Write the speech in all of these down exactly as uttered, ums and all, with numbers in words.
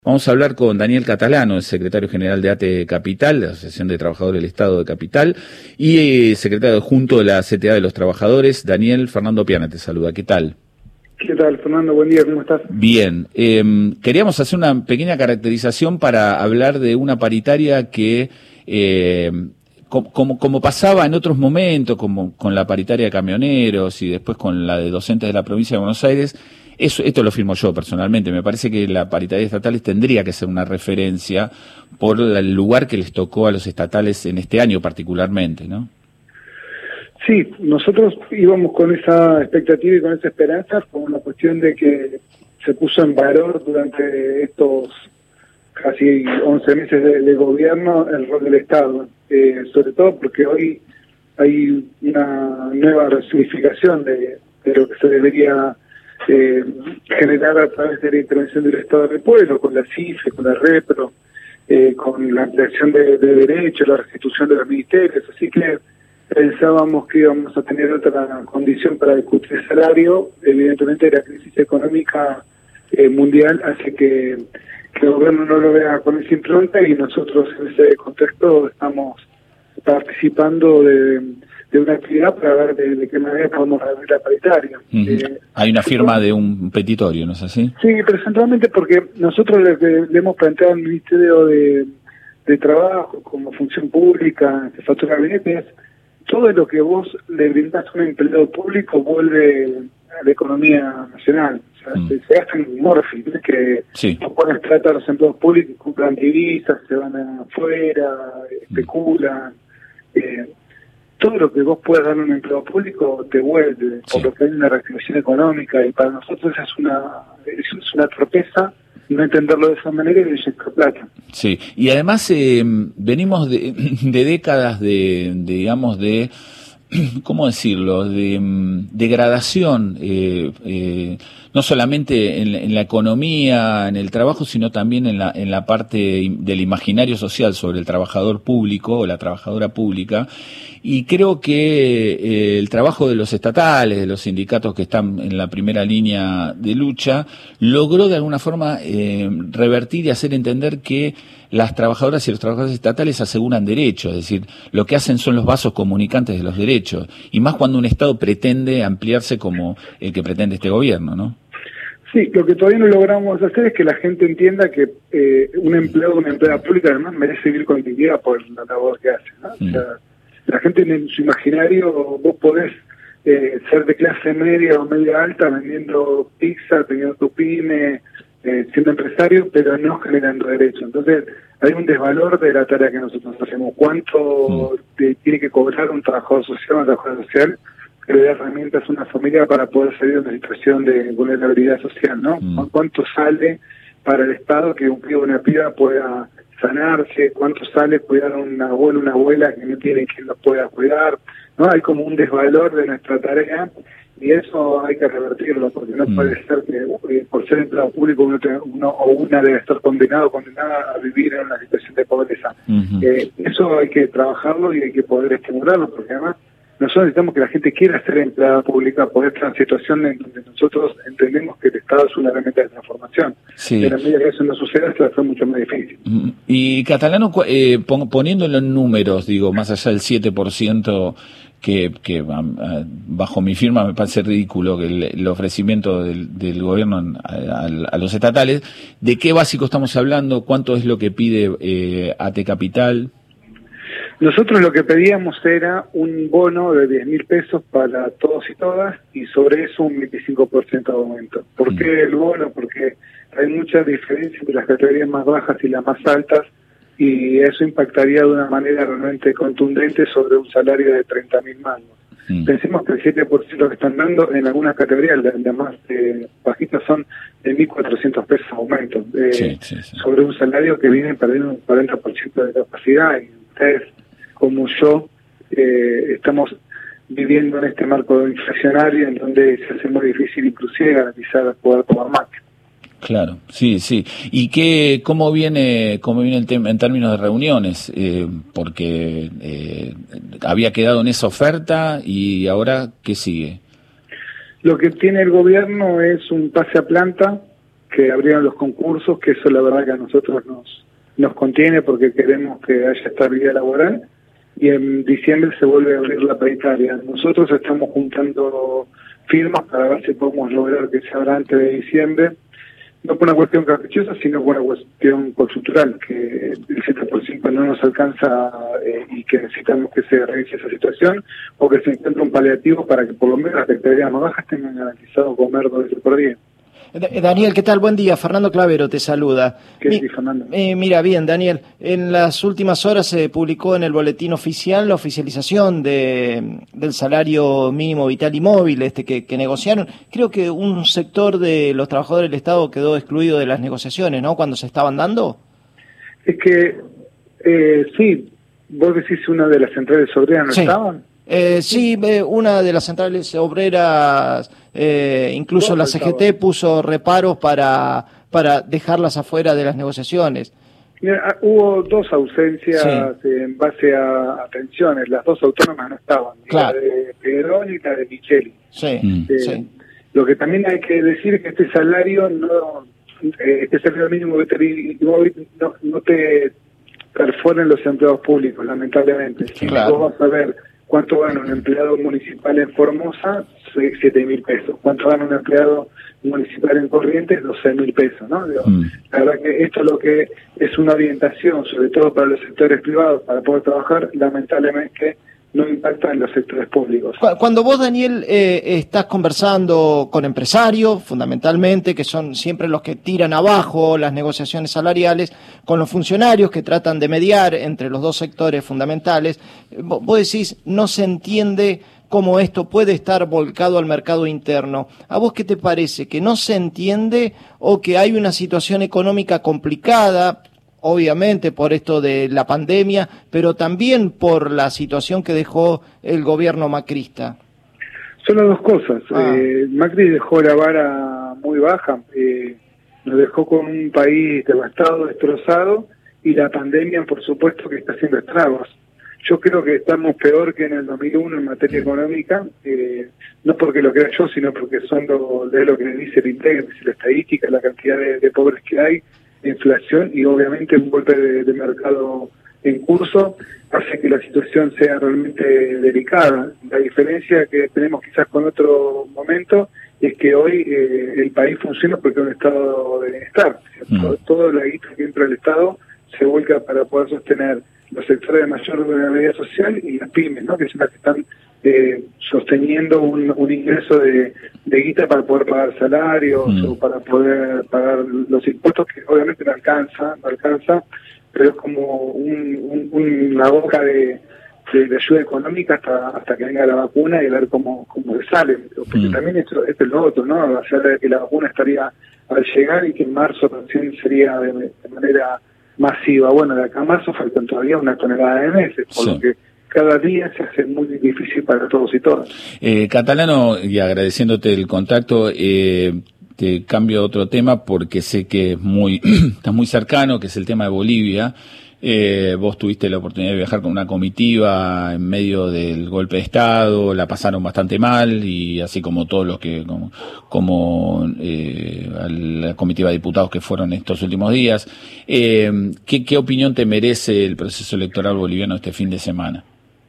Vamos a hablar con Daniel Catalano, el secretario general de A T E Capital, de la Asociación de Trabajadores del Estado de Capital, y eh, secretario adjunto de la C T A de los Trabajadores. Daniel, Fernando Piana te saluda. ¿Qué tal? ¿Qué tal, Fernando? Buen día, ¿cómo estás? Bien. Eh, queríamos hacer una pequeña caracterización para hablar de una paritaria que, eh, como, como, como pasaba en otros momentos, como con la paritaria de camioneros y después con la de docentes de la provincia de Buenos Aires. Eso, esto lo firmo yo personalmente. Me parece que la paritaria de estatales tendría que ser una referencia por el lugar que les tocó a los estatales en este año particularmente, ¿no? Sí, nosotros íbamos con esa expectativa y con esa esperanza, con la cuestión de que se puso en valor durante estos casi once meses de, de gobierno el rol del Estado, eh, sobre todo porque hoy hay una nueva resignificación de, de lo que se debería Eh, generar a través de la intervención del Estado del Pueblo, con la C I F E, con la REPRO, eh, con la ampliación de, de derechos, la restitución de los ministerios, así que pensábamos que íbamos a tener otra condición para discutir el salario. Evidentemente la crisis económica eh, mundial hace que, que el gobierno no lo vea con esa impronta y nosotros en ese contexto estamos participando de de una actividad para ver de, de qué manera podemos reabrir la paritaria. Uh-huh. eh, Hay una firma de un petitorio, ¿no es así? Sí, pero centralmente porque nosotros le, le hemos planteado al Ministerio de, de Trabajo como función pública, jefatura de gabinete, es todo lo que vos le brindás a un empleado público vuelve a la economía nacional. O sea, uh-huh. se, se gasta en morfi, ¿no? Que sí. no pones plata a los empleados públicos, compran divisas, se van afuera, especulan. Uh-huh. eh, todo lo que vos puedas dar a un empleado público te vuelve, sí. por lo que hay una reactivación económica, y para nosotros es una es una torpeza no entenderlo de esa manera y de inyectar plata. Sí, y además eh, venimos de, de décadas de, de, digamos, de, ¿cómo decirlo?, de um, degradación, eh, eh, no solamente en, en la economía, en el trabajo, sino también en la, en la parte del imaginario social sobre el trabajador público o la trabajadora pública. Y creo que eh, el trabajo de los estatales, de los sindicatos que están en la primera línea de lucha, logró de alguna forma eh, revertir y hacer entender que las trabajadoras y los trabajadores estatales aseguran derechos, es decir, lo que hacen son los vasos comunicantes de los derechos, y más cuando un Estado pretende ampliarse como el que pretende este gobierno, ¿no? Sí, lo que todavía no logramos hacer es que la gente entienda que eh, un empleado o una empleada pública además merece vivir con dignidad por la labor que hace, ¿no? Mm. O sea, la gente en su imaginario, vos podés eh, ser de clase media o media alta vendiendo pizza, teniendo tu pyme, eh, siendo empresario, pero no generando derechos. Entonces hay un desvalor de la tarea que nosotros hacemos. ¿Cuánto mm. te tiene que cobrar un trabajador social, una trabajadora social, que le dé herramientas a una familia para poder salir de una situación de vulnerabilidad social, ¿no? Mm. ¿Cuánto sale para el Estado que un pibe o una piba pueda sanarse? ¿Cuánto sale cuidar a un abuelo o una abuela que no tiene quien los pueda cuidar? ¿No? Hay como un desvalor de nuestra tarea y eso hay que revertirlo, porque no mm. puede ser que eh, por ser empleado público uno, uno o una debe estar condenado o condenada a vivir en una situación de pobreza. Mm-hmm. Eh, eso hay que trabajarlo y hay que poder estimularlo, porque además nosotros necesitamos que la gente quiera ser empleada pública, poder estar en situaciones en donde nosotros entendemos que el Estado es una herramienta de transformación. Sí. En la medida que eso no suceda, se va a hacer mucho más difícil. Y Catalano, eh, pon, poniéndolo en números, digo, más allá del siete por ciento que, que bajo mi firma me parece ridículo que el, el ofrecimiento del, del gobierno a, a, a los estatales, ¿de qué básico estamos hablando? ¿Cuánto es lo que pide eh, A T E Capital? Nosotros lo que pedíamos era un bono de diez mil pesos para todos y todas, y sobre eso un veinticinco por ciento de aumento. ¿Por qué el bono? Porque hay mucha diferencia entre las categorías más bajas y las más altas, y eso impactaría de una manera realmente contundente sobre un salario de treinta mil mangos. Mm. Pensemos que el siete por ciento que están dando en algunas categorías, las más eh, bajitas, son de mil cuatrocientos pesos aumento, eh, sí, sí, sí. sobre un salario que viene perdiendo un cuarenta por ciento de capacidad, y ustedes como yo, eh, estamos viviendo en este marco inflacionario en donde se hace muy difícil inclusive garantizar poder tomar más. Claro, sí, sí. ¿Y qué, cómo viene, cómo viene el tema en términos de reuniones? Eh, porque eh, había quedado en esa oferta y ahora, ¿qué sigue? Lo que tiene el gobierno es un pase a planta que abrieron los concursos, que eso la verdad que a nosotros nos, nos contiene porque queremos que haya estabilidad laboral, y en diciembre se vuelve a abrir la paritaria. Nosotros estamos juntando firmas para ver si podemos lograr que se abra antes de diciembre, no por una cuestión caprichosa, sino por una cuestión consultural, que el siete por ciento no nos alcanza eh, y que necesitamos que se revise esa situación, o que se encuentre un paliativo para que por lo menos las expectativas más bajas tengan garantizado comer dos veces por día. Daniel, ¿qué tal? Buen día. Fernando Clavero te saluda. ¿Qué Mi, Fernando? Eh, mira, bien, Daniel, en las últimas horas se publicó en el boletín oficial la oficialización de, del salario mínimo vital y móvil este que, que negociaron. Creo que un sector de los trabajadores del Estado quedó excluido de las negociaciones, ¿no?, cuando se estaban dando. Es que, eh, sí, vos decís una de las centrales obreras no sí. estaban. Eh, sí, eh, una de las centrales obreras, eh, incluso la C G T puso reparos para, para dejarlas afuera de las negociaciones. Mira, hubo dos ausencias sí. en base a, a tensiones, las dos autónomas no estaban, claro. La de Pedrón y la de Micheli. Sí, eh, sí. Lo que también hay que decir es que este salario, no, eh, este salario mínimo no, no te perfora en los empleados públicos, lamentablemente. Claro. Vos vas a ver cuánto gana un empleado municipal en Formosa, siete mil pesos. Cuánto gana un empleado municipal en Corrientes, doce mil pesos, ¿no? Digo, mm. La verdad que esto lo que es una orientación, sobre todo para los sectores privados, para poder trabajar, lamentablemente no impacta en los sectores públicos. Cuando vos, Daniel, eh, estás conversando con empresarios, fundamentalmente, que son siempre los que tiran abajo las negociaciones salariales, con los funcionarios que tratan de mediar entre los dos sectores fundamentales, vos decís, no se entiende cómo esto puede estar volcado al mercado interno. ¿A vos qué te parece? ¿Que no se entiende o que hay una situación económica complicada? Obviamente por esto de la pandemia, pero también por la situación que dejó el gobierno macrista. Son las dos cosas. Ah. Eh, Macri dejó la vara muy baja, eh, nos dejó con un país devastado, destrozado, y la pandemia, por supuesto, que está haciendo estragos. Yo creo que estamos peor que en el dos mil uno en materia económica, eh, no porque lo crea yo, sino porque son lo, de lo que dice el INDEC, dice la estadística, la cantidad de, de pobres que hay, inflación y obviamente un golpe de, de mercado en curso hace que la situación sea realmente delicada. La diferencia que tenemos quizás con otro momento es que hoy eh, el país funciona porque es un estado de bienestar. Mm. Todo, todo la guita que entra al Estado se vuelca para poder sostener los sectores de mayor vulnerabilidad social y las pymes, ¿no?, que son las que están eh, sosteniendo un, un ingreso de, de guita para poder pagar salarios mm. o para poder pagar los impuestos, que obviamente no alcanza, no alcanza, pero es como un, un, una boca de, de, de ayuda económica hasta hasta que venga la vacuna y ver cómo, cómo se sale. Porque mm. también esto, esto es lo otro, ¿no? O sea, de que la vacuna estaría al llegar y que en marzo recién sería de, de manera masiva. Bueno, de acá a marzo faltan todavía una tonelada de meses, por sí. lo que cada día se hace muy difícil para todos y todas. Eh, Catalano, y agradeciéndote el contacto, eh, te cambio a otro tema porque sé que es muy, está muy cercano, que es el tema de Bolivia. Eh, vos tuviste la oportunidad de viajar con una comitiva en medio del golpe de Estado, la pasaron bastante mal, y así como todos los que, como, como eh, la comitiva de diputados que fueron estos últimos días. Eh, ¿qué, ¿Qué opinión te merece el proceso electoral boliviano este fin de semana?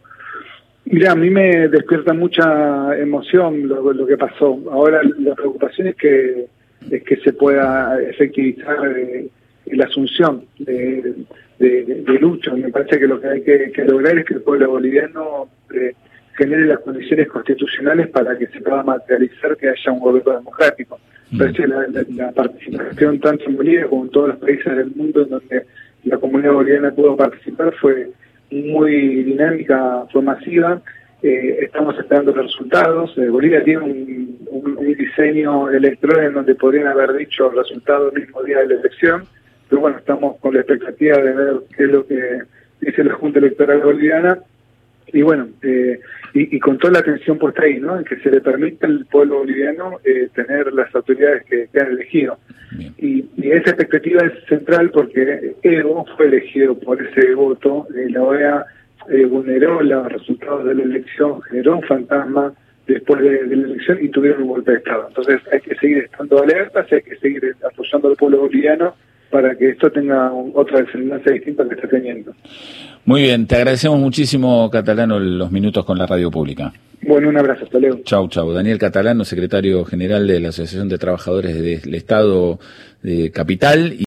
Mira, a mí me despierta mucha emoción lo, lo que pasó. Ahora la preocupación es que, es que se pueda efectivizar eh, la asunción de, de, de, de Lucho. Me parece que lo que hay que, que lograr es que el pueblo boliviano eh, genere las condiciones constitucionales para que se pueda materializar que haya un gobierno democrático. Me parece la, la, la participación tanto en Bolivia como en todos los países del mundo en donde la comunidad boliviana pudo participar fue muy dinámica, fue masiva. Eh, estamos esperando los resultados. Eh, Bolivia tiene un, un, un diseño electoral en donde podrían haber dicho el resultado el mismo día de la elección, pero bueno, estamos con la expectativa de ver qué es lo que dice la Junta Electoral Boliviana, y bueno, eh, y, y con toda la atención puesta ahí, ¿no?, en que se le permita al pueblo boliviano eh, tener las autoridades que, que han elegido. Y, y esa expectativa es central porque Evo fue elegido por ese voto, eh, la O E A eh, vulneró los resultados de la elección, generó un fantasma después de, de la elección y tuvieron un golpe de Estado. Entonces hay que seguir estando alertas, hay que seguir apoyando al pueblo boliviano para que esto tenga un, otra desenlace distinta que está teniendo. Muy bien, te agradecemos muchísimo, Catalano, los minutos con la radio pública. Bueno, un abrazo, hasta luego. Chau, chau. Daniel Catalano, secretario general de la Asociación de Trabajadores del Estado de Capital.